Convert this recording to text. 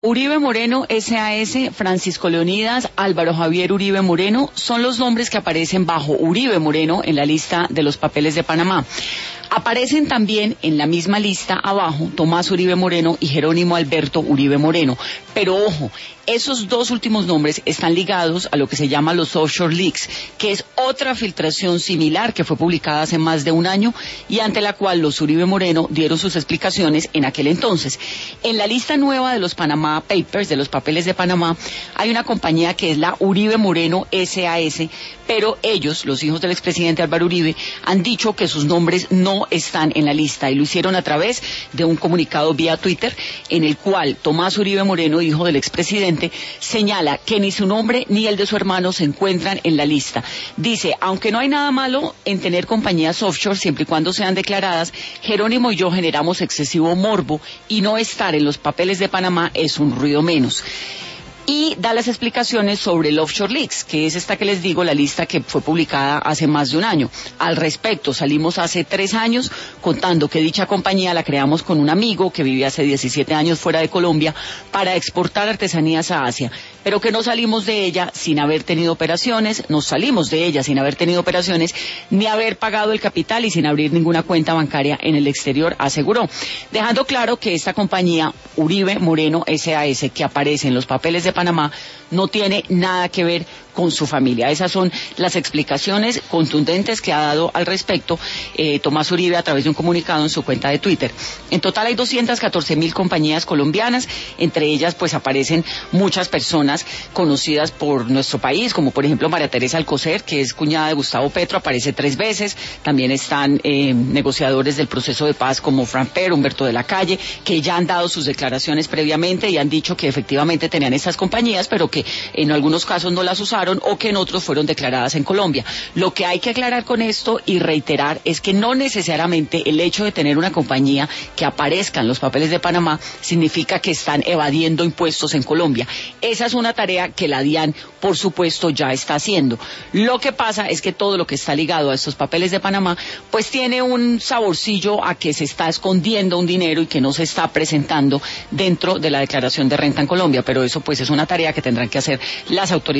Uribe Moreno, SAS, Francisco Leonidas, Álvaro Javier Uribe Moreno son los nombres que aparecen bajo Uribe Moreno en la lista de los papeles de Panamá. Aparecen también en la misma lista abajo Tomás Uribe Moreno y Jerónimo Alberto Uribe Moreno. Pero ojo, esos dos últimos nombres están ligados a lo que se llama los offshore leaks, que es otra filtración similar que fue publicada hace más de un año y ante la cual los Uribe Moreno dieron sus explicaciones en aquel entonces. En la lista nueva de los Panama Papers, de los papeles de Panamá, hay una compañía que es la Uribe Moreno SAS, pero ellos, los hijos del expresidente Álvaro Uribe, han dicho que sus nombres no están en la lista y lo hicieron a través de un comunicado vía Twitter en el cual Tomás Uribe Moreno, hijo del expresidente, señala que ni su nombre ni el de su hermano se encuentran en la lista. Dice, aunque no hay nada malo en tener compañías offshore siempre y cuando sean declaradas, Jerónimo y yo generamos excesivo morbo y no estar en los papeles de Panamá es un ruido menos. Y da las explicaciones sobre el Offshore Leaks, que es esta que les digo, la lista que fue publicada hace más de un año. Al respecto, salimos hace 3 años contando que dicha compañía la creamos con un amigo que vivía hace 17 años fuera de Colombia para exportar artesanías a Asia, pero que no salimos de ella sin haber tenido operaciones, nos salimos de ella sin haber tenido operaciones, ni haber pagado el capital y sin abrir ninguna cuenta bancaria en el exterior, aseguró. Dejando claro que esta compañía, Uribe Moreno SAS, que aparece en los papeles de Panamá, no tiene nada que ver con su familia. Esas son las explicaciones contundentes que ha dado al respecto Tomás Uribe a través de un comunicado en su cuenta de Twitter. En total hay 214.000 compañías colombianas, entre ellas pues aparecen muchas personas conocidas por nuestro país, como por ejemplo María Teresa Alcocer, que es cuñada de Gustavo Petro, aparece 3 veces. También están negociadores del proceso de paz como Fran Per, Humberto de la Calle, que ya han dado sus declaraciones previamente y han dicho que efectivamente tenían estas compañías, pero que en algunos casos no las usaron o que en otros fueron declaradas en Colombia. Lo que hay que aclarar con esto y reiterar es que no necesariamente el hecho de tener una compañía que aparezca en los papeles de Panamá significa que están evadiendo impuestos en Colombia. Esa es una tarea que la DIAN, por supuesto, ya está haciendo. Lo que pasa es que todo lo que está ligado a estos papeles de Panamá, pues tiene un saborcillo a que se está escondiendo un dinero y que no se está presentando dentro de la declaración de renta en Colombia, pero eso pues es una tarea que tendrán que hacer las autoridades